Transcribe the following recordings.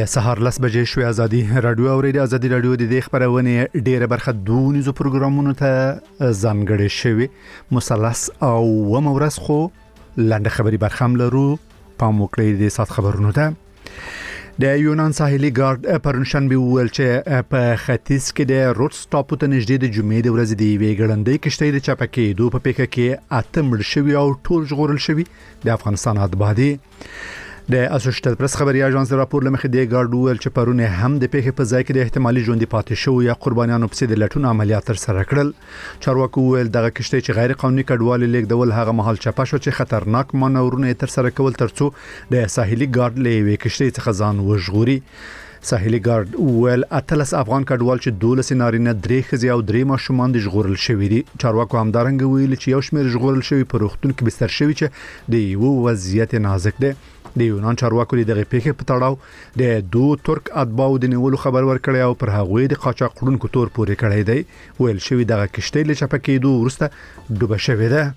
سهار 10 بجې شوې ازادي رادیو اوریدي. ازادي رادیو د دې خبرونه ډېره برخه دونیزو پروګرامونو ته ځانګړې شوی مثلث او مورس خو لاندې خبري برخم لرو پام وکړئ د سات خبرونو ته. د یونان ساحلي ګارد پرونشنبه ویل چې په ختیځ کې د روډ سټاپ ته نږدې د جمعې د ورځې دی ویګړندې کشته د چاپکې دوه په پیکه کې اته مړ شوی او ټول ژغورل شوی د افغانستان اتبادي. د اسوسییټډ پریس خبري اژانس راپور لمخې د ګارد ویل چې پرونه هم د پیښې په ځای کې د احتمالي ژوندۍ پاتې شو یا قربانیانو په د لټون عملیات تر سره کړل. چارواکو ویل دغه کشته چې غیر قانوني کډوالي لیکدول هغه محل چپه شو چې خطرناک مانورونه تر سره کول ترڅو د ساحلي ګارد لوي کشته څخه ځان وژغوري. ساحلي ګارد ویل اتلس افغان کډوال چې 12 نارینه 3 ښځې او 3 ماشومان د ژغورل شوی دي. چارواکو همدارنګ ویل چې یو شمېر ژغورل شوی په روغتون کې بستر شوی چې د یو وضعیت نازک دی. د یونان چارواکو دغه پیښه په تړاو د دوه ترک اتباو د نیولو خبر ورکړی او پر هغوی د قاچاق خړونکو تور پورې کړی دی. ویل شوی دغه کشته له چپکېدو وروسته ډوبه شوې ده.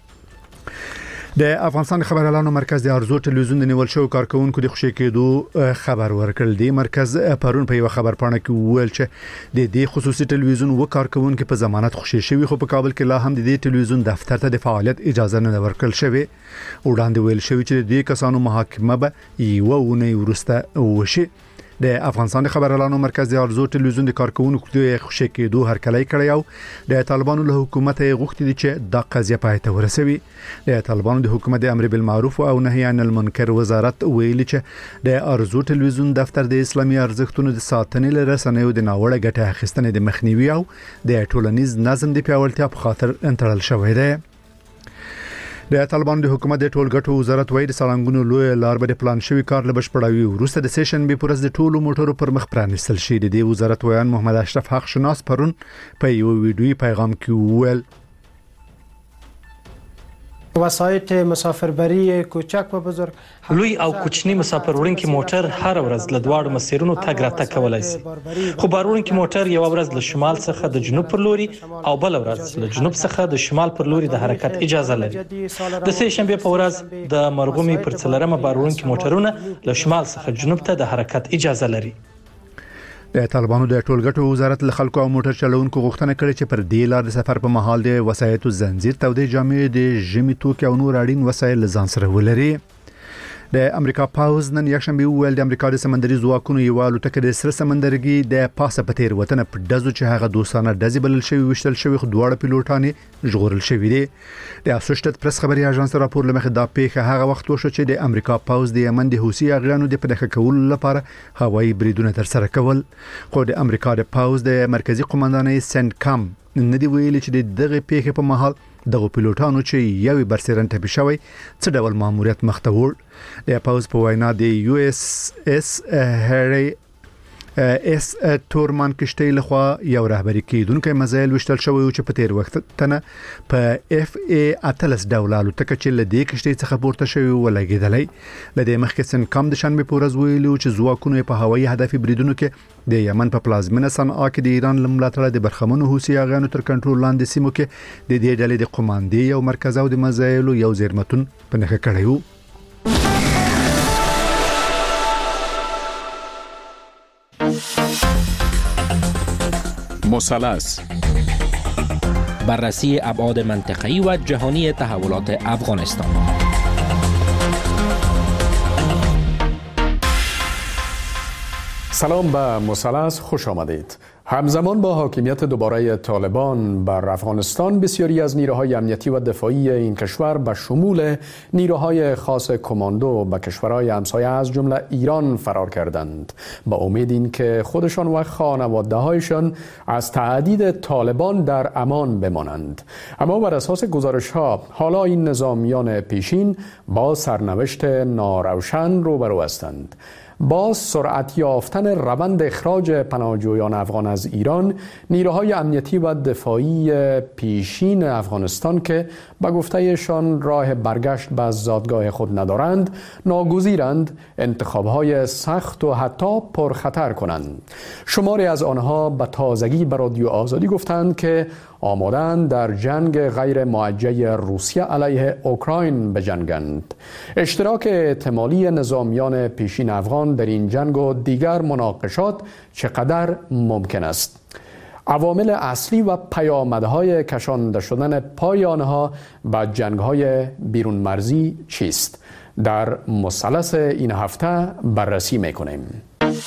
د افغانستان خبريالانو مرکز د ارزو ټلویزیون د نیول شو کارکونکو د خوشی کېدو خبر ورکړل. دی مرکز پرون په یو خبر پاڼه کې ویل چې د دې خصوصي ټلویزیون وکارکونکو په ضمانت خوشی شوی خو په کابل کې لا هم د دې ټلویزیون دفتر ته د فعالیت اجازه نه ورکړل شوی. وړاندې ویل شوی چې د دې کسانو محاکمه به یو ونی ورسته وشي. د افغانستان خبريالانو مرکز د ارزو ټلویزیون د کارکونکو د خوشی کېدو هرکلی کړی او د طالبانو له حکومت غوښتي دي چې د قضیه پای ته ورسوي. د طالبانو د حکومت د امر بالمعروف او نهي عن المنکر وزارت ویلي چې د ارزو ټلویزیون دفتر د اسلامي ارزښتونو د ساتنې لپاره رسنیو د ناوړه ګټه اخیستنې د مخنیوي او د ټولنیز نظم د پیاوړتیا په خاطر انتړل شوی دی. د طالبانو د حکومت د ټولګټو وزارت وایي د سړنګونو لوی لار به پلان شوی کار له بشپړاوي وروسته د سیشن به پرز د ټولو موټرو پر مخ پرانیستل شي. د وزارت ویان محمد اشرف حق شناس پرون په یو ویډیوي پیغام کې ویل وسایط مسافربری کوچک و بزرگ لوی او کوچنی مسافر وړونکي موټر هر ورځ له دواړو مسیرونو تګ راتګ کولای شي. خو بار وړونکي موټر یو ورځ له شمال څخه د جنوب پر لوري او بل ورځ له جنوب څخه د شمال پر لوري د حرکت اجازه لري. د سه شنبه په ورځ د مرغومي پر څلرمه بار وړونکي موټرونه له شمال څخه جنوب ته د حرکت اجازه لري. د طالبانو د ټولګټو وزارت له خلکو او موټر چلوونکو غوښتنه کړې چې پر دې لار د سفر په مهال د وسایطو زنجیر تودې جامې د ژمي توکي او نور اړین وسایل ځان سره ولري. د امریکا پاوز نن یکشنبه ویل د امریکا د سمندري ځواکونو یو الوتکه د سره سمندرګي د پاسه په تیر وطن په دزو چې هغه دوستانه دزي بلل شوی وشتل شوی خو دواړه پیلوټان ژغورل شوی دي. د اسوسییټډ پریس خبري اژانس راپور لمخې دا پیښه هغه وخت وشو چې د امریکا پاوز د یمن د حوثي اغیانو د پدخه کول لپاره هوایي بریدونه تر سره کول. خو د امریکا د پاوز د مرکزی قومندانۍ سنت کام ندی ویلي چې دغه پیښه په محل دغه پیلوټانو چې یوې برسرن ټپي شوی څه ډول ماموریت مخته وړ. د پاوز په وینا د یو اس اس هری اس تورمان کشته لخوا یو رهبری کیدونکو مزایل وشتل شوی چې په تیر وخت تنه په اف ای اتلس ډولالو تک چې لدې کشته څخه پورته شوی ولګیدلې. لدې مخکسن کم د شنبه پورز ویلو چې ځواکونو په هوایي هدف بریدونو کې د یمن په پلازمینه صنعا کې د ایران لملاتړه د برخمنو حوثي اغیانو تر کنټرول لاندې سیمو کې د دې ډلې د قوماندې او مرکز او د مزایل یو زیرمتون په نخښه کړی وو. مثلث بررسی ابعاد منطقه‌ای و جهانی تحولات افغانستان. سلام به مثلث خوش آمدید. همزمان با حاکمیت دوباره طالبان بر افغانستان بسیاری از نیروهای امنیتی و دفاعی این کشور به شمول نیروهای خاص کماندو به کشورهای همسایه از جمله ایران فرار کردند با امید این که خودشان و خانواده‌هایشان از تهدید طالبان در امان بمانند. اما بر اساس گزارش‌ها حالا این نظامیان پیشین با سرنوشت ناروشن روبرو هستند. با سرعت یافتن روند اخراج پناهجویان افغان از ایران، نیروهای امنیتی و دفاعی پیشین افغانستان که به گفتهشان راه برگشت به زادگاه خود ندارند، ناگزیرند انتخابهای سخت و حتی پرخطر کنند. شماری از آنها به تازگی به رادیو آزادی گفتند که آمادند در جنگ غیر موجه روسیه علیه اوکراین بجنگند. اشتراک احتمالی نظامیان پیشین افغان ایران در این جنگ و دیگر مناقشات چقدر ممکن است؟ عوامل اصلی و پیامدهای کشانده شدن پای آنها به جنگ‌های بیرون مرزی چیست؟ در مثلث این هفته بررسی می‌کنیم.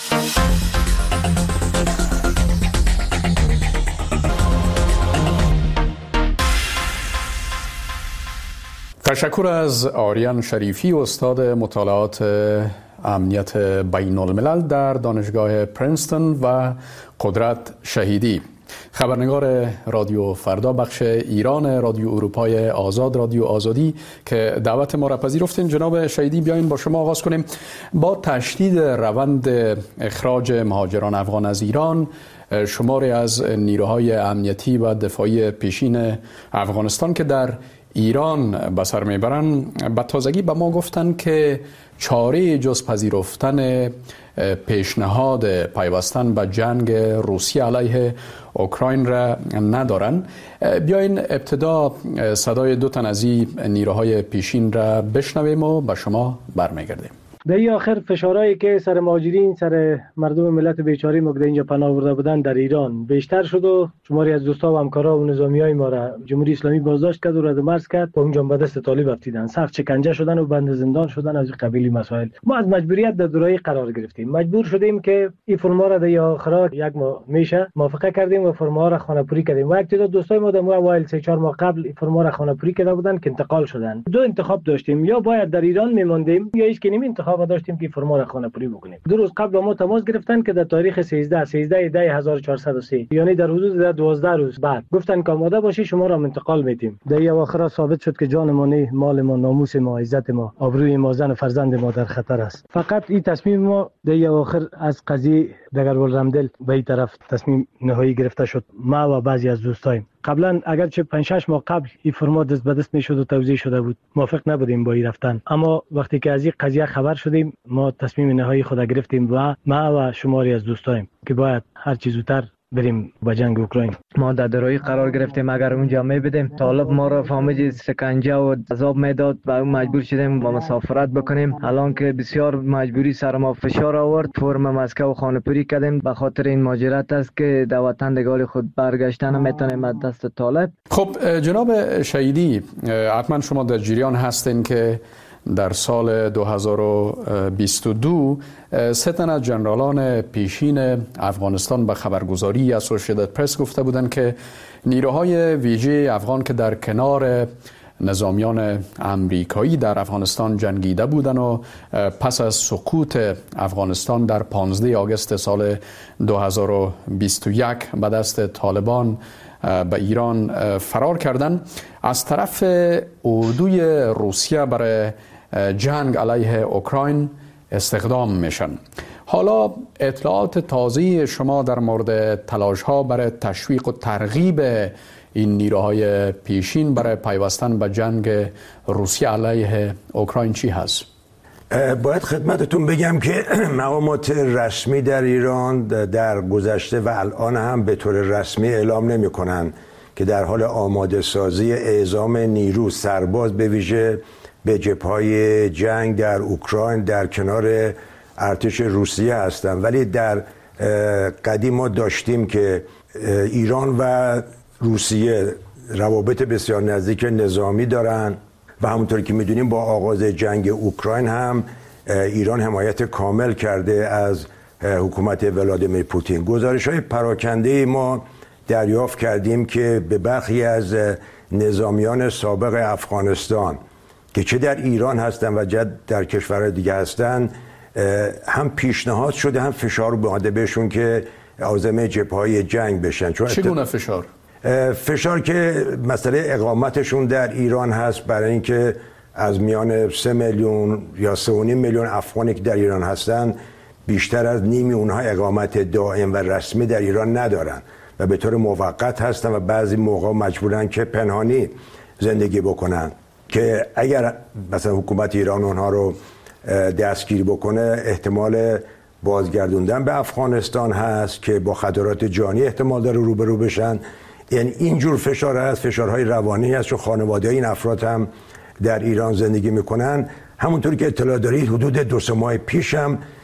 تشکر از آریان شریفی، استاد مطالعات امنیت بین الملل در دانشگاه پرینستون و قدرت شهیدی، خبرنگار رادیو فردا بخش ایران رادیو اروپای آزاد، رادیو آزادی، که دعوت ما را پذیرفتین. جناب شهیدی، بیاین با شما آغاز کنیم. با تشدید روند اخراج مهاجران افغان از ایران، شماری از نیروهای امنیتی و دفاعی پیشین افغانستان که در ایران به سر میبرن، به تازگی به ما گفتن که چاره جز پذیرفتن پیشنهاد پیوستن به جنگ روسیه علیه اوکراین را ندارن. بیاین ابتدا صدای دو تن از این نیروهای پیشین را بشنویم و به شما برمیگردیم. در این آخر فشارهایی که سر مهاجرین، سر مردم ملت بیچاره ما که اینجا پناه برده بودن در ایران بیشتر شد و شماری از دوستا و همکارا و نظامیای ما را جمهوری اسلامی بازداشت کرد و رد مرز کرد و اونجا به دست طالب افتیدن، سخت شکنجه شدن و بند زندان شدن. از این قبیل مسائل ما از مجبوریت در دورایی قرار گرفتیم، مجبور شدیم که این فرما را در آخر یک ماه میشه موافقه کردیم و فرما را خانه‌پوری کردیم. و یک تعداد دوستای ما در اوایل 3-4 ماه قبل این فرما را خانه‌پوری کرده بودن که انتقال شدن. دو انتخاب داشتیم، یا باید در ایران میموندیم یا هیچ کنیم انتخاب داشتیم که فرما را خانه‌پوری بکنیم. 2 روز قبل ما تماس گرفتن که در تاریخ 13/10/1403 یعنی در حدود 12 روز بعد گفتن که آماده باشی، شما را انتقال میدیم. در اواخر ثابت شد که جان ما نه، مال ما، ناموس ما، عزت ما، آبروی ما، زن و فرزند ما در خطر است. فقط این تصمیم ما در اواخر از قضیه دگرگل رمدل به این طرف تصمیم نهایی گرفته شد. ما و بعضی از دوستایم قبلا اگرچه 5-6 ماه قبل این فرما دست به دست میشد و توزیع شده بود، موافق نبودیم با این رفتن، اما وقتی که از این قضیه خبر شدیم ما تصمیم نهایی خود گرفتیم و ما و شماری از دوستایم که باید هر چیز زودتر بریم با جنگ اوکراین. ما در درایی قرار گرفتیم، اگر اونجا میبدیم طالب ما را فهمید سکنجه و عذاب میداد و اون مجبور شدیم با مسافرت بکنیم. الان که بسیار مجبوری سر ما فشار آورد، فرم مسکو خانه‌پوری کردیم. به خاطر این ماجرات است که در وطن دگال خود برگشتن نمیتونیم از دست طالب. خب جناب شهیدی، حتما شما در جریان هستین که در سال 2022 3 تن از جنرالان پیشین افغانستان به خبرگزاری اسوسییتد پرس گفته بودند که نیروهای ویژه افغان که در کنار نظامیان امریکایی در افغانستان جنگیده بودند و پس از سقوط افغانستان در 15 آگوست سال 2021 به دست طالبان به ایران فرار کردند، از طرف اردوی روسیه برای جنگ علیه اوکراین استخدام میشن. حالا اطلاعات تازه شما در مورد تلاش ها برای تشویق و ترغیب این نیروهای پیشین برای پیوستن به جنگ روسیه علیه اوکراین چی هست؟ باید خدمتتون بگم که مقامات رسمی در ایران در گذشته و الان هم به طور رسمی اعلام نمی کنن که در حال آماده سازی اعزام نیرو سرباز به ویژه به جبهه‌های جنگ در اوکراین در کنار ارتش روسیه هستن. ولی در قدیم ما داشتیم که ایران و روسیه روابط بسیار نزدیک نظامی دارن و همونطور که میدونیم با آغاز جنگ اوکراین هم ایران حمایت کامل کرده از حکومت ولادیمیر پوتین. گزارش‌های پراکنده ما دریافت کردیم که به برخی از نظامیان سابق افغانستان که چه در ایران هستن و چه در کشورهای دیگه هستن هم پیشنهاد شده هم فشار اومده بهشون که عازم جبهه‌های جنگ بشن. چگونه فشار؟ فشار که مسئله اقامتشون در ایران هست، برای اینکه از میان 3 میلیون یا 3.5 میلیون افغانی که در ایران هستن بیشتر از نیمی اونها اقامت دائم و رسمی در ایران ندارن و به طور موقت هستن و بعضی موقع مجبورن که پنهانی زندگی بکنن که اگر مثلا حکومت ایران اونها رو دستگیر بکنه احتمال بازگردوندن به افغانستان هست که با خطرات جانی احتمال داره روبرو بشن. یعنی اینجور فشار هست، فشارهای روانی هست، چون خانواده این افراد هم در ایران زندگی میکنن. همونطور که اطلاع دارید حدود 2-3 ماه پیش هم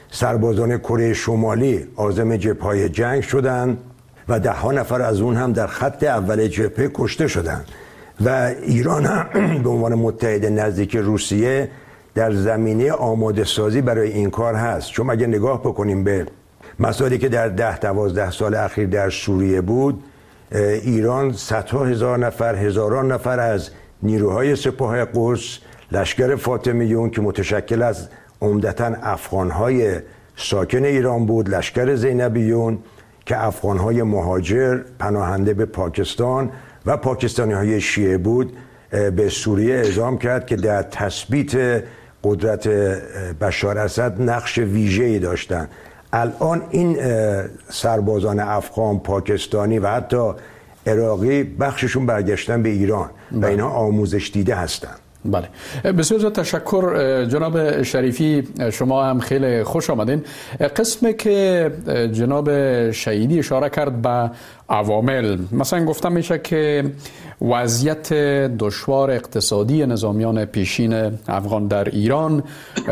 سربازان کره شمالی عازم جبهه‌های جنگ شدند و 10 نفر از اون هم در خط اول جبهه کشته شدند و ایران هم به عنوان متحد نزدیک روسیه در زمینه آماده سازی برای این کار هست. چون اگه نگاه بکنیم به مسائلی که در 10-12 سال اخیر در سوریه بود، ایران صدها هزار نفر، هزاران نفر از نیروهای سپاه قدس، لشکر فاطمیون که متشکل از عمدتاً افغانهای ساکن ایران بود، لشکر زینبیون که افغانهای مهاجر پناهنده به پاکستان و پاکستانی‌های شیعه بود، به سوریه اعزام کرد که در تثبیت قدرت بشار اسد نقش ویژه‌ای داشتند. الان این سربازان افغان، پاکستانی و حتی عراقی بخششون برگشتن به ایران و اینها آموزش دیده هستند. بله، بسیار تشکر جناب شریفی، شما هم خیلی خوش آمدین. قسمی که جناب شهیدی اشاره کرد به عوامل، مثلا گفتم میشه که وضعیت دشوار اقتصادی نظامیان پیشین افغان در ایران،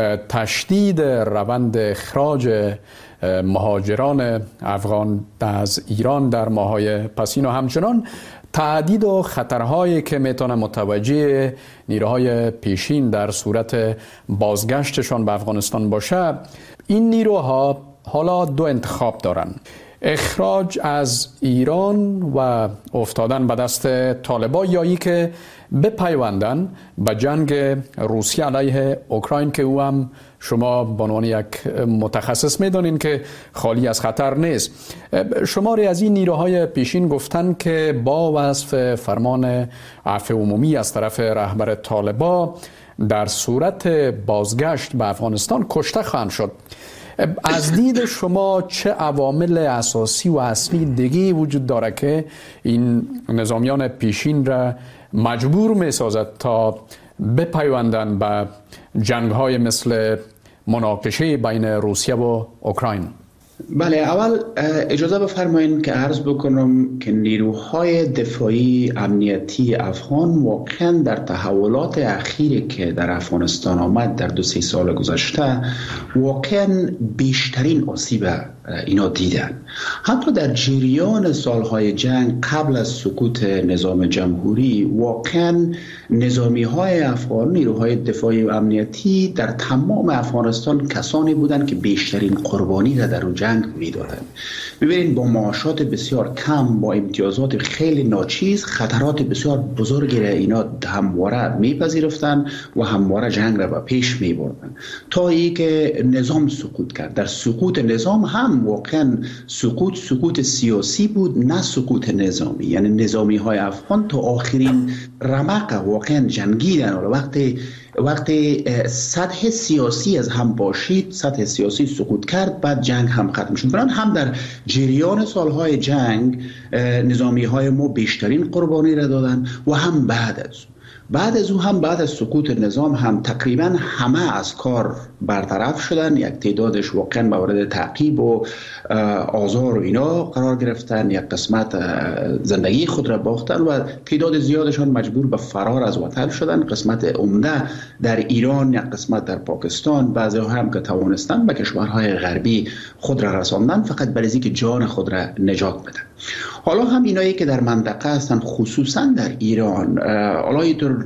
تشدید روند اخراج مهاجران افغان از ایران در ماه‌های پسین و همچنان تعدید و خطرهایی که میتونه متوجه نیروهای پیشین در صورت بازگشتشان به افغانستان باشه، این نیروها حالا 2 انتخاب دارن: اخراج از ایران و افتادن به دست طالبا، یا ای که بپیوندن به جنگ روسیه علیه اوکراین که او هم شما به عنوان یک متخصص میدانین که خالی از خطر نیست. شماری از این نیروهای پیشین گفتن که با وصف فرمان عفو عمومی از طرف رهبر طالبا در صورت بازگشت به افغانستان کشته خواهند شد. از دید شما چه عوامل اساسی و اصلی دیگه وجود داره که این نظامیان پیشین را مجبور می سازد تا بپیوندن به جنگ‌های مثل مناقشه بین روسیه و اوکراین؟ بله، اول اجازه بفرمایید که عرض بکنم که نیروهای دفاعی امنیتی افغان واقعا در تحولات اخیری که در افغانستان آمد در 2-3 سال گذشته واقعا بیشترین آسیب اینا دیدن. حتی در جریان سالهای جنگ قبل از سقوط نظام جمهوری واقعا نظامی های افغان، نیروهای دفاعی و امنیتی در تمام افغانستان کسانی بودند که بیشترین قربانی را در اون جنگ میدادند. ببینید با معاشات بسیار کم، با امتیازات خیلی ناچیز، خطرات بسیار بزرگی را اینا همواره میپذیرفتن و همواره جنگ را به پیش میبردن تا ای که نظام سقوط کرد. در سقوط نظام هم واقعا سقوط سیاسی بود، نه سقوط نظامی. یعنی نظامی های افغان تا آخرین رمق واقعا جنگیدن. وقتی سطح سیاسی از هم باشید، سطح سیاسی سقوط کرد، بعد جنگ هم ختم شد. برای هم در جریان سالهای جنگ نظامی های ما بیشترین قربانی را دادن و هم بعد از او هم بعد از سقوط نظام هم تقریبا همه از کار برطرف شدن. یک تعدادش واقعا مورد تعقیب و آزار و اینا قرار گرفتن، یک قسمت زندگی خود را باختن و تعداد زیادشان مجبور به فرار از وطن شدن. قسمت عمده در ایران، یک قسمت در پاکستان، بعضی هم که توانستن به کشورهای غربی خود را رساندن فقط برای اینکه جان خود را نجات بدن. حالا هم اینایی که در منطقه هستن، خصوصا در ایران، حالا اینطور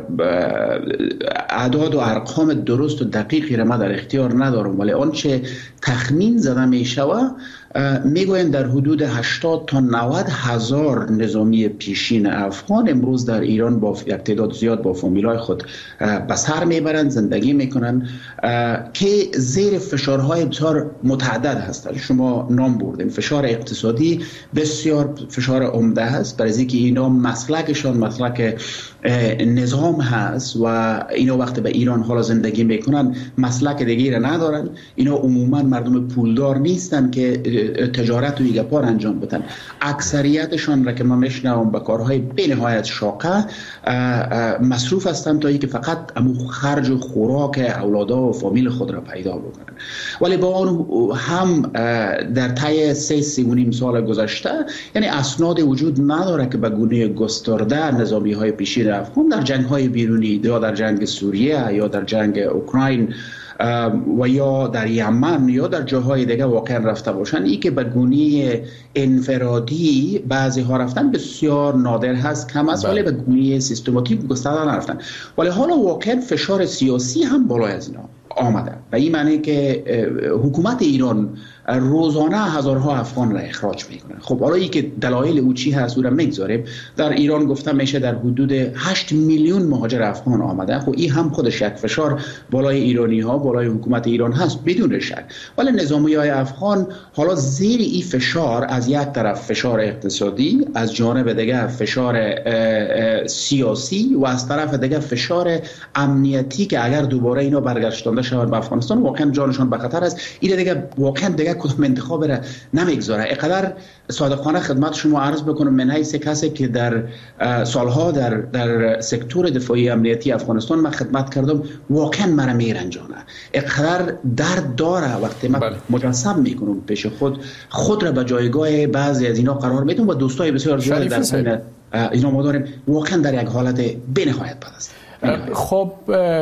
اعداد و ارقام درست و دقیقی را من در اختیار ندارم، ولی آنچه تخمین زده می شود میگوین در حدود 80 تا 90 هزار نظامی پیشین افغان امروز در ایران با یک تعداد زیاد با فامیلای خود به سر میبرند، زندگی میکنند که زیر فشارهای بسیار متعدد هستند. شما نام بردین، فشار اقتصادی بسیار فشار عمده هست، برای اینکه اینا مسلکشان مسلک نظام هست و اینا وقتی به ایران حالا زندگی میکنن مسلک دیگه را ندارن. اینا عموما مردم پولدار نیستن که تجارت و ایگپار انجام بدن. اکثریتشان را که ما میشنوم به کارهای بنهایت شاقه مصروف هستن تا اینکه فقط امو خرج و خوراک اولادا و فامیل خود را پیدا بکنن. ولی با آن هم در طی 3.5 سال گذشته یعنی اسناد وجود نداره که به گونه گسترده نظامی های پیشین افغان در جنگ های بیرونی یا در جنگ سوریه یا در جنگ اوکراین و یا در یمن یا در جاهای دیگه واقعا رفته باشن. این که به گونه انفرادی بعضی ها رفتن بسیار نادر هست، کم است، ولی به گونه سیستماتیک گسترده نرفتن. ولی حالا واقعا فشار سیاسی هم بالای از اینا آمده و این معنی که حکومت ایران روزانه هزارها افغان را اخراج میکنه. خب حالا ای که دلایل او چی هست او را میگذاریم. در ایران گفته میشه در حدود 8 میلیون مهاجر افغان آمده. خب این هم خودش یک فشار بالای ایرانی ها، بالای حکومت ایران هست بدون شک. ولی نظامی های افغان حالا زیر این فشار، از یک طرف فشار اقتصادی، از جانب دیگه فشار سیاسی و از طرف دیگه فشار امنیتی که اگر دوباره اینا برگشتانده شود به افغانستان واقعا جانشان به خطر است. این دیگه واقعا دیگه کدام انتخاب را نمیگذاره. اینقدر صادقانه خدمت شما عرض بکنم من حیث کسی که در سالها در سکتور دفاعی امنیتی افغانستان من خدمت کردم، واقعا مرا میرنجانه. اینقدر درد داره وقتی من مجسم میکنم پیش خود را به جایگاه بعضی از اینا قرار میدم و دوستای بسیار زیاد در اینا ما داریم، واقعا در یک حالت بی‌نهایت بد است. خب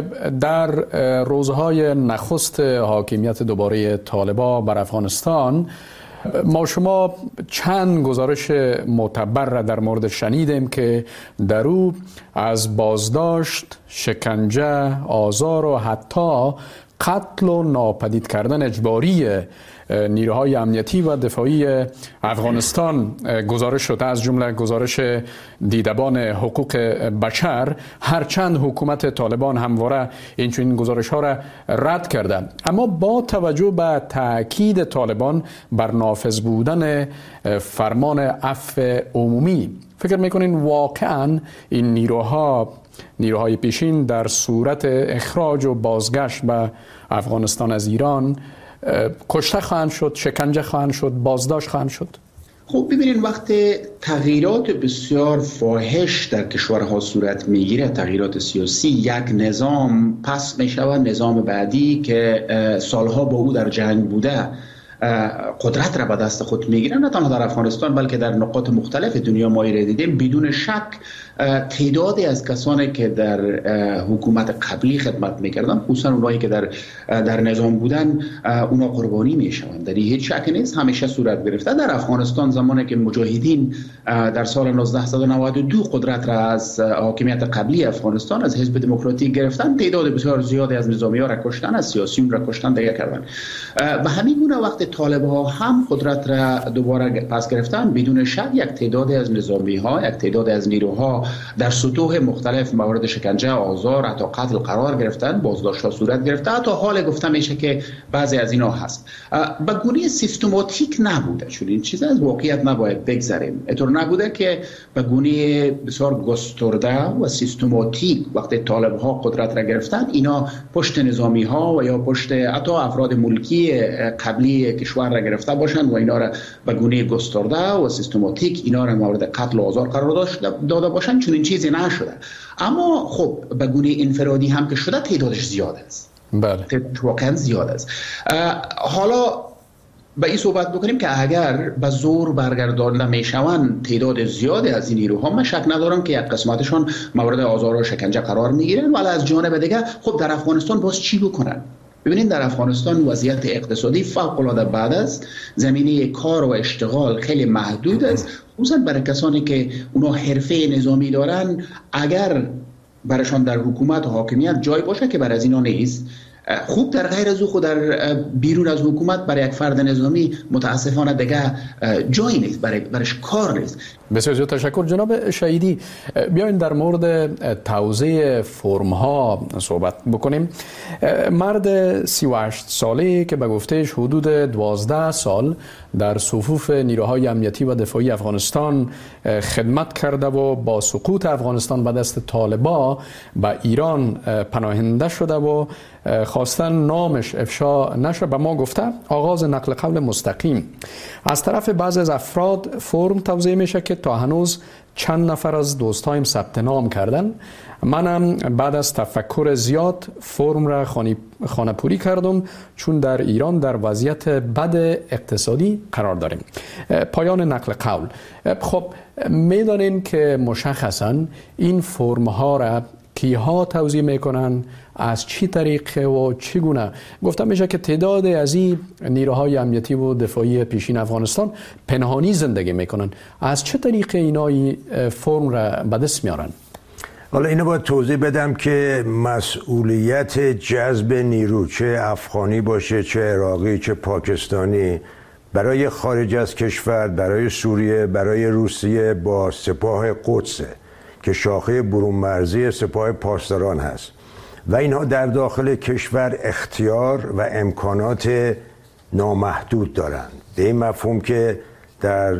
در روزهای نخست حاکمیت دوباره طالبان بر افغانستان ما شما چند گزارش معتبر را در مورد شنیدیم که در او از بازداشت، شکنجه، آزار و حتی قتل و ناپدید کردن اجباری نیروهای امنیتی و دفاعی افغانستان گزارش شده، از جمله گزارش دیدبان حقوق بشر، هرچند حکومت طالبان همواره این گزارش ها را رد کرده. اما با توجه به تاکید طالبان بر نافذ بودن فرمان عفو عمومی، فکر میکنین واقعا این نیروهای پیشین در صورت اخراج و بازگشت به افغانستان از ایران کشته خواهند شد، شکنجه خواهند شد، بازداشت خواهند شد؟ خب ببینید وقتی تغییرات بسیار فاحش در کشورها صورت میگیره، تغییرات سیاسی، یک نظام پس میشود، نظام بعدی که سالها با او در جنگ بوده قدرت را به دست خود میگیرن، نه تنها در افغانستان بلکه در نقاط مختلف دنیا ما را دیدیم. بدون شک تعدادی از کسانی که در حکومت قبلی خدمت میکردن، خصوصا اونایی که در نظام بودن، اونا قربانی میشوند. در هیچ شک نیست، همیشه صورت گرفته. در افغانستان زمانی که مجاهدین در سال 1992 قدرت را از حاکمیت قبلی افغانستان از حزب دموکراتیک گرفتن، تعداد بسیار زیادی از نظامی‌ها را کشتن، از سیاسیون را کشتن، دیگه کردن. به همین گونه وقت طالب‌ها هم قدرت را دوباره پس گرفتن، بدون شک یک تعداد از نظامی‌ها، یک تعداد از نیروها در سطوح مختلف مورد شکنجه، آزار، حتی قتل قرار گرفتن، بازداشت‌ها صورت گرفته. حتی حال گفته میشه که بعضی از اینا هست به گونه سیستماتیک نبوده، چون این چیز از واقعیت نباید بگذریم. اینطور نبوده که به گونه بسیار گسترده و سیستماتیک وقتی طالب‌ها قدرت را گرفتن اینا پشت نظامی‌ها و یا پشت حتی افراد ملکی قبلی کشور را گرفته باشند و اینا را به گونه گسترده و سیستماتیک اینا را مورد قتل و آزار قرار داده باشند، چون این چیزی نشده. اما خب به گونه انفرادی هم که شده تعدادش زیاد است. بله، واقعا زیاد است. حالا به این صحبت بکنیم که اگر به زور برگردانده میشوند تعداد زیادی از این نیروها، من شک ندارم که یک قسمتشان مورد آزار و شکنجه قرار میگیرن، ولی از جانب دیگه خب در افغانستان باز چی بکنن؟ ببینید در افغانستان وضعیت اقتصادی فوق‌العاده بد است، زمینه کار و اشتغال خیلی محدود است، خصوصا برای کسانی که اونا حرفه نظامی دارن. اگر برایشان در حکومت و حاکمیت جای باشه که برای از اینا نیست، خوب در غیر از او در بیرون از حکومت برای یک فرد نظامی متاسفانه دیگه جایی نیست، برایش کار نیست. بسیار زیاد تشکر جناب شهیدی. بیاین در مورد توزیع فرم ها صحبت بکنیم. مرد 38 ساله که به گفتهش حدود 12 سال در صفوف نیروهای امنیتی و دفاعی افغانستان خدمت کرده و با سقوط افغانستان به دست طالبان به ایران پناهنده شده و خواستن نامش افشا نشه، به ما گفته آغاز نقل قول مستقیم از طرف بعضی از افراد فرم توزیع میشه که تا هنوز چند نفر از دوستایم ثبت نام کردن. منم بعد از تفکر زیاد فرم را خانه پوری کردم، چون در ایران در وضعیت بد اقتصادی قرار داریم. پایان نقل قول. خب میدانیم که مشخصا این فرم ها را کیها توزیع میکنن، از چی طریقه و چگونه؟ گفتم میشه که تعداد از این نیروهای امنیتی و دفاعی پیشین افغانستان پنهانی زندگی میکنن. از چه طریقه اینا فرم را به دست میارن؟ حالا اینو باید توضیح بدم که مسئولیت جذب نیرو، چه افغانی باشه، چه عراقی، چه پاکستانی، برای خارج از کشور، برای سوریه، برای روسیه با سپاه قدس که شاخه برون مرزی سپاه پاسداران هست و اینها در داخل کشور اختیار و امکانات نامحدود دارند. به این مفهوم که در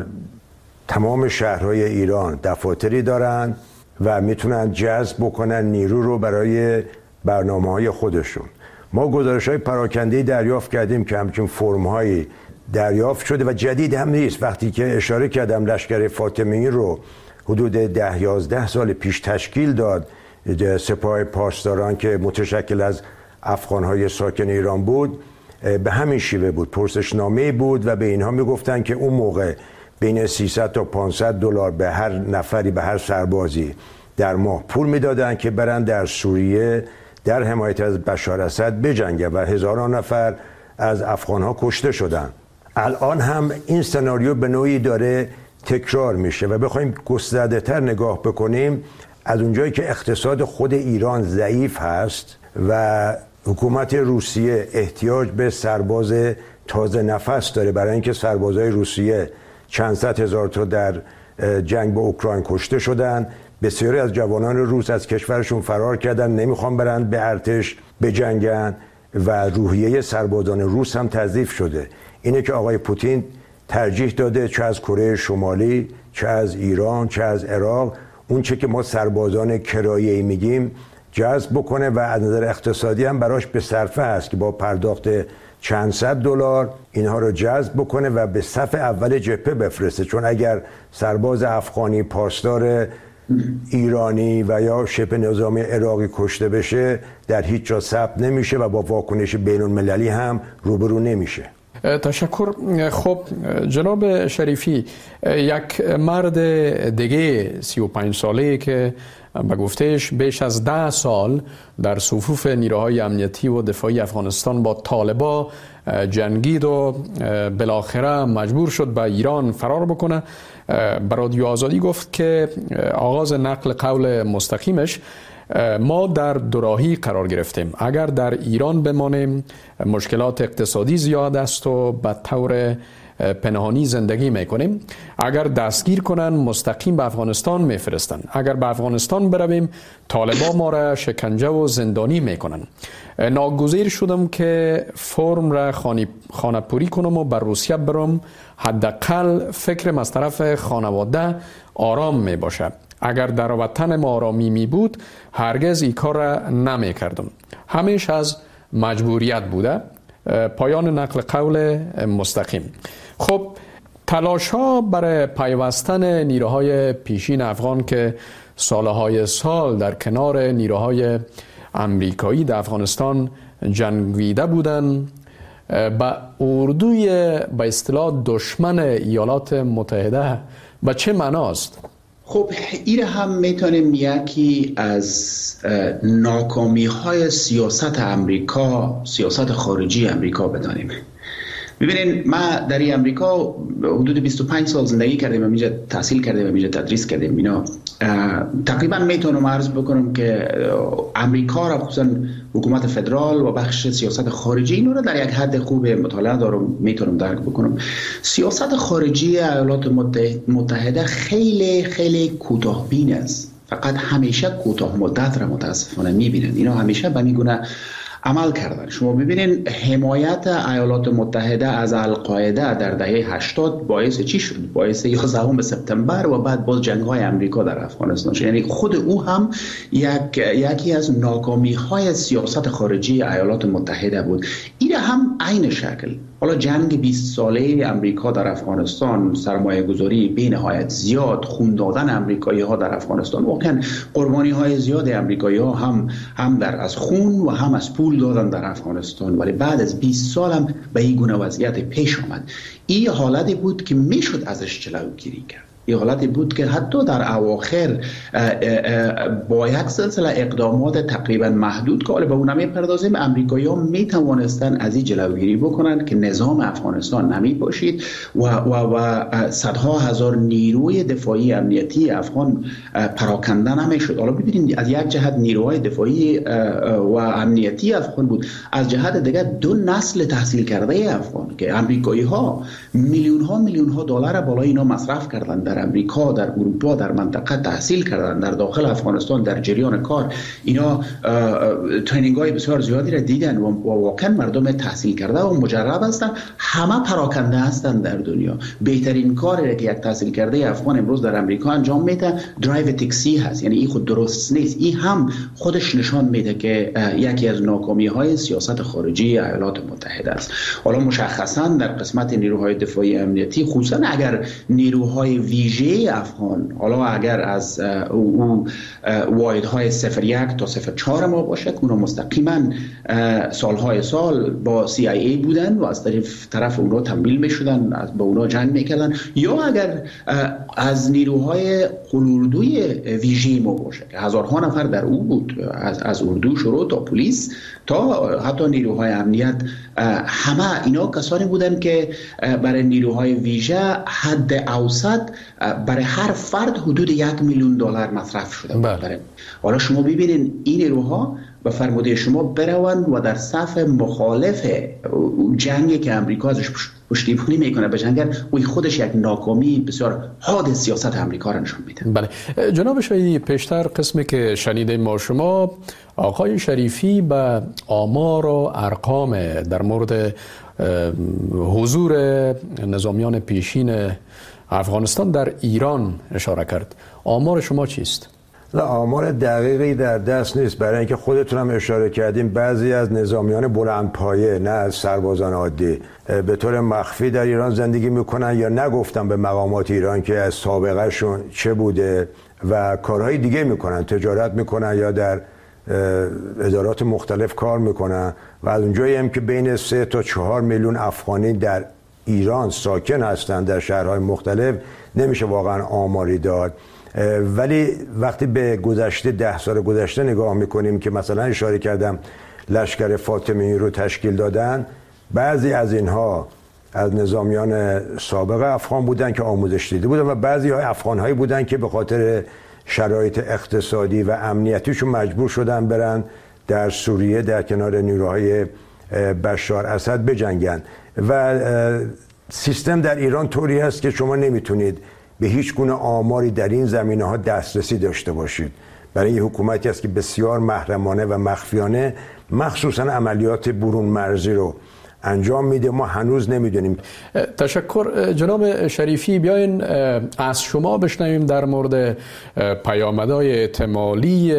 تمام شهرهای ایران دفاتری دارند و میتونن جذب بکنن نیرو رو برای برنامه‌های خودشون. ما گزارش‌های پراکنده‌ای دریافت کردیم که همچین فرم‌هایی دریافت شده و جدید هم نیست. وقتی که اشاره کردم لشکر فاطمی رو حدود 10-11 سال پیش تشکیل داد سپاه پاسداران که متشکل از افغان‌های ساکن ایران بود، به همین شیوه بود. پرسشنامه‌ای بود و به اینها میگفتن که اون موقع بین 300 تا 500 دلار به هر نفری، به هر سربازی در ماه پول میدادن که برن در سوریه در حمایت از بشار اسد بجنگن و هزاران نفر از افغان‌ها کشته شدن. الان هم این سناریو به نوعی داره تکرار میشه و بخوایم گسترده‌تر نگاه بکنیم، از اونجایی که اقتصاد خود ایران ضعیف هست و حکومت روسیه احتیاج به سرباز تازه نفس داره برای اینکه سربازای روسیه چند صد هزار تا در جنگ با اوکراین کشته شدن، بسیاری از جوانان روس از کشورشون فرار کردن، نمیخوان برن به ارتش بجنگن و روحیه سربازان روس هم تضعیف شده. اینه که آقای پوتین ترجیح داده چه از کره شمالی، چه از ایران، چه از عراق، اون چه که ما سربازان کرایه‌ای میگیم جذب بکنه و از نظر اقتصادی هم براش به صرفه هست که با پرداخت چند صد دلار اینها رو جذب بکنه و به صف اول جبهه بفرسته. چون اگر سرباز افغانی پاسدار ایرانی و یا شبه نظامی عراقی کشته بشه در هیچ جا ثبت نمیشه و با واکنش بین المللی هم روبرو نمیشه. تشکر. خب جناب شریفی، یک مرد دیگه 35 ساله که به گفتهش بیش از 10 سال در صفوف نیروهای امنیتی و دفاعی افغانستان با طالبا جنگید و بالاخره مجبور شد به ایران فرار بکنه، به رادیو آزادی گفت که آغاز نقل قول مستقیمش ما در دوراهی قرار گرفتیم. اگر در ایران بمانیم مشکلات اقتصادی زیاد است و به طور پنهانی زندگی میکنیم. اگر دستگیر کنن مستقیم به افغانستان میفرستن. اگر به افغانستان برویم طالبا ما را شکنجه و زندانی میکنن. ناگزیر شدم که فرم را خانه پوری کنم و بر روسیه برم، حداقل فکرم از طرف خانواده آرام می باشه. اگر در وطن ما آرامی می بود هرگز این کار را نمی کردم. همیشه از مجبوریت بوده. پایان نقل قول مستقیم. خب تلاش ها برای پیوستن نیروهای پیشین افغان که سالهای سال در کنار نیروهای امریکایی در افغانستان جنگیده بودن با اردوی به اصطلاح دشمن ایالات متحده به چه معناست؟ خب این هم میتونیم یکی از ناکامی های سیاست امریکا، سیاست خارجی امریکا بدانیم. ببینید ما در امریکا حدود 25 سال زندگی کردیم و اینجا تحصیل کردیم و اینجا تدریس کردیم. اینا تقریبا میتونم عرض بکنم که امریکا را خصوصا حکومت فدرال و بخش سیاست خارجی اینو را در یک حد خوب مطالعه دارم، میتونم درک بکنم. سیاست خارجی ایالات متحده خیلی خیلی کوتاه‌بین است. فقط همیشه کوتاه مدت را متاسفانه میبینند. اینا همیشه به این گونه عمل کردن. شما ببینید حمایت ایالات متحده از القاعده در دهه 80 باعث چی شد؟ باعث 11 سپتامبر و بعد باز جنگ‌های امریکا در افغانستان شد. یعنی خود او هم یکی از ناکامی‌های سیاست خارجی ایالات متحده بود. این هم عین شکل. حالا جنگ 20 ساله امریکا در افغانستان، سرمایه گذاری به نهایت زیاد، خون دادن امریکایی ها در افغانستان، واقعا قربانی های زیاد امریکایی ها هم در از خون و هم از پول دادن در افغانستان، ولی بعد از 20 سال هم به این گونه وضعیت پیش آمد. این حالتی بود که میشد ازش جلوگیری کرد. حالتی بود که حتی در اواخر با یک سلسله اقدامات تقریبا محدود که به اون میپردازیم، امریکایی‌ها میتوانستن از این جلوگیری بکنن که نظام افغانستان نمی باشید و صدها هزار نیروی دفاعی امنیتی افغان پراکنده نمیشد. حالا ببینید از یک جهت نیروهای دفاعی و امنیتی افغان بود، از جهت دیگر دو نسل تحصیل کرده افغان که امریکایی‌ها میلیون ها دلار بالای اینا مصرف کردن، در امریکا، در اروپا، در منطقه تحصیل کردن، در داخل افغانستان در جریان کار اینا ترینینگ های بسیار زیادی را دیدن و واقعا مردم تحصیل کرده و مجرب هستند، همه پراکنده هستند در دنیا. بهترین کاری که یک تحصیل کرده افغان امروز در امریکا انجام میده درایو تاکسی هست، یعنی این خود درست نیست، این هم خودش نشان میده که یکی از ناکامی های سیاست خارجی ایالات متحده است. حالا مشخصا در قسمت نیروهای دفاعی امنیتی، خصوصا اگر نیروهای ویژه افغان، حالا اگر از او واحدهای 01 تا 04 ما باشه که اونا مستقیما سالهای سال با CIA بودن و از طرف اونا تمویل میشدن، با اونا جنگ میکردن، یا اگر از نیروهای قلوردوی ویژه ما باشه که هزارها نفر در او بود، از اردو شروع تا پلیس تا حتی نیروهای امنیت، همه اینا کسانی بودن که برای نیروهای ویژه حد اوسط برای هر فرد حدود $1,000,000 مصرف شده. حالا شما ببینید این نیروها به فرموده شما بروند و در صف مخالف جنگی که امریکا ازش پشتیبانی میکنه بجنگن، وی خودش یک ناکامی بسیار حاد سیاست امریکا را نشان میده. بله جناب شهیدی، پیشتر قسمی که شنیدیم ما شما، آقای شریفی به آمار و ارقام در مورد حضور نظامیان پیشین افغانستان در ایران اشاره کرد. آمار شما چیست؟ نه، آمار دقیقی در دست نیست، برای اینکه خودتون هم اشاره کردیم بعضی از نظامیان بلندپایه، نه از سربازان عادی، به طور مخفی در ایران زندگی میکنن یا نگفتن به مقامات ایران که از سابقه شون چه بوده و کارهای دیگه میکنن، تجارت میکنن یا در ادارات مختلف کار میکنن و از اونجایی هم که بین 3 تا 4 میلیون افغانی در ایران ساکن هستند در شهرهای مختلف نمیشه واقعا آماری داد. ولی وقتی به گذشته 10 سال گذشته نگاه میکنیم که مثلا اشاره کردم لشکر فاطمی رو تشکیل دادن، بعضی از اینها از نظامیان سابق افغان بودن که آموزش دیده بودن و بعضی های افغان هایی بودن که به خاطر شرایط اقتصادی و امنیتیشون مجبور شدن برن در سوریه در کنار نیروهای بشار اسد بجنگن و سیستم در ایران طوری هست که شما نمیتونید به هیچ گونه آماری در این زمینه ها دسترسی داشته باشید. برای این حکومتی است که بسیار محرمانه و مخفیانه مخصوصا عملیات برون مرزی رو انجام میده. ما هنوز نمیدونیم. تشکر جناب شریفی. بیاین از شما بشنویم در مورد پیامدهای احتمالی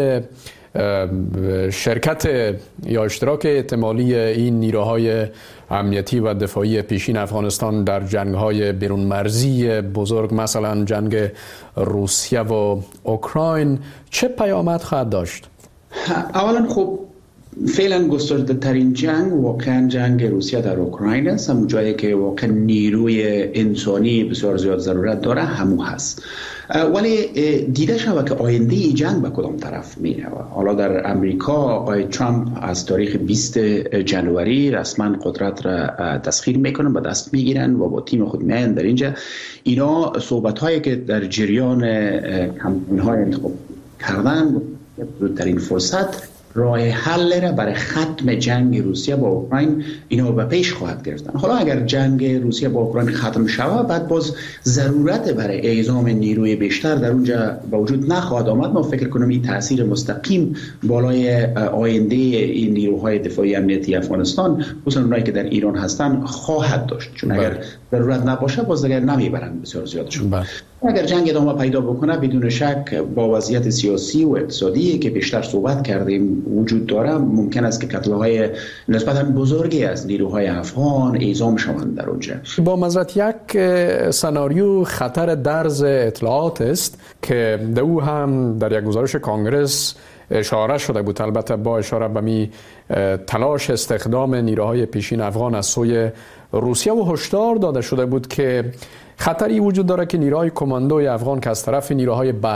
شرکت یا اشتراک احتمالی این نیروهای امنیتی و دفاعی پیشین افغانستان در جنگ‌های برون مرزی بزرگ، مثلا جنگ روسیه و اوکراین، چه پیامد خواهد داشت؟ اولا خب فعلا گسترده ترین جنگ واقعا جنگ روسیه در اوکراین است، همون جایی که واقعا نیروی انسانی بسیار زیاد ضرورت داره همون هست. ولی دیده شود که آینده ای جنگ به کدام طرف میره. حالا در امریکا آقای ترامپ از تاریخ 20 جنوری رسما قدرت را تسخیر میکنن، به دست میگیرن و با تیم خود میاین در اینجا. اینا صحبت هایی که در جریان کمپین های انتخاب کردن در این فرصت راه حل را برای ختم جنگ روسیه با اوکراین اینا به پیش خواهد گرفتن. حالا اگر جنگ روسیه با اوکراین ختم شود، بعد باز ضرورت برای اعزام نیروی بیشتر در اونجا به وجود نخواهد آمد. ما فکر کنم این تاثیر مستقیم بالای آینده این نیروهای دفاعی امنیتی افغانستان، خصوصا اونایی که در ایران هستن، خواهد داشت. چون اگر ضرورت نباشه باز دیگر نمیبرن بسیار زیادشون. اگر جنگ ادامه پیدا بکنه، بدون شک با وضعیت سیاسی و اقتصادی که بیشتر صحبت کردیم وجود داره، ممکن است که کتله‌های نسبتاً بزرگی از نیروهای افغان اعزام شوند در اونجا. با مزرعت یک سناریو خطر درز اطلاعات است که او هم در یک گزارش کانگرس اشاره شده بود، البته با اشاره به می تلاش استخدام نیروهای پیشین افغان از سوی روسیه، و هشدار داده شده بود که خطری وجود داره که نیروهای کماندوی افغان که از طرف نیروهای